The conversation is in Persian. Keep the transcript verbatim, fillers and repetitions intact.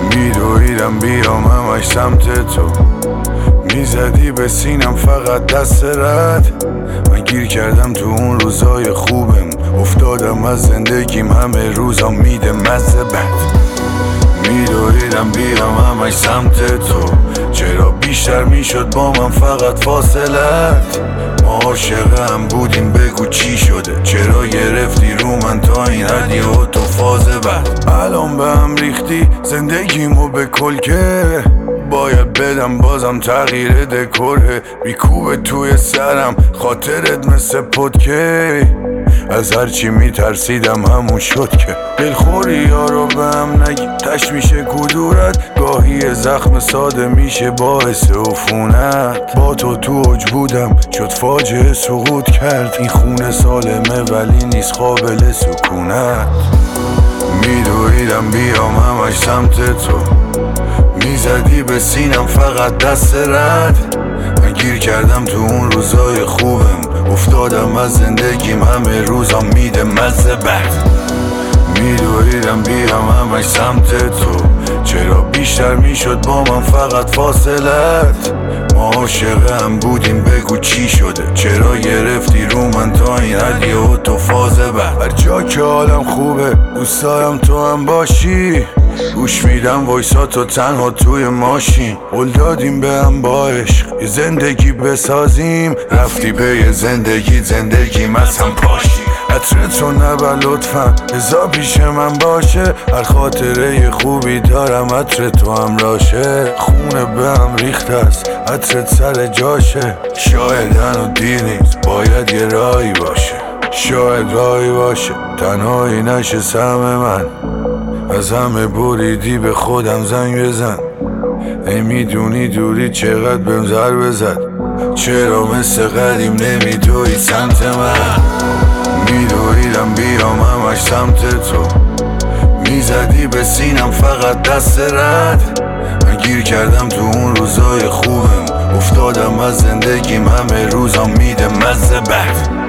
میدویدم بیام همش سمت تو، میزدی به سینم فقط دست رد. من گیر کردم تو اون روزای خوبم، افتادم از زندگیم همه روزا میده مزه بد. میدویدم بیام همش سمت تو، چرا بیشتر میشد با من فقط فاصلت. ما عاشقم بودیم بگو چی شده، چرا گرفتی رو من تا این حدی و تو فاز بد. الان به هم ریختی زندگیمو به کل که باید بدم بازم تغییر دکوره. بیکوبه توی سرم خاطرت مثل پدکه، از هرچی میترسیدم همون شد که دلخوری یارو به هم نگی تش میشه کدورت. گاهی زخم ساده میشه باعث عفونت. با تو تو اوج بودم شد فاجعه سقوط کرد. این خونه سالمه ولی نیست قابل سکونت. میدویدم بیام همش سمت تو، میزدی به سینم فقط دست رد. من گیر کردم تو اون روزای خوبم، افتادم از زندگیم همه روزا میده مزه بد. میدویدم بیام همش سمت تو، چرا بیشتر میشد با من فقط فاصلت. ما عاشقم بودیم بگو چی شده، چرا گرفتی رو من تا این حدی و تو فاز بد. هر جا که حالم خوبه دوست دارم تو هم باشی، گوش میدم وایساتو تنها توی ماشین. قول دادیم به هم با عشق یه زندگی بسازیم، رفتی به یه زندگی زندگیم از هم پاشی. عطرتو نبر لطفا ازا پیش من باشه، هر خاطره خوبی دارم عطر تو هم راشه. خونه به هم ریخت است عطرت سر جاشه، شاید هنو دیر نیست باید یه راهی باشه. شاید راهی باشه تنهایی نشه سهم من، از همه بریدی به خودم زنگ بزن. ای میدونی دوری چقدر بهم ضربه زد، چرا مثل قدیم نمیدوی سمت من. میدویدم بیام همش سمت تو، میزدی به سینم فقط دست رد. من گیر کردم تو اون روزای خوبم، افتادم از زندگیم همه روزا میده مزه بد.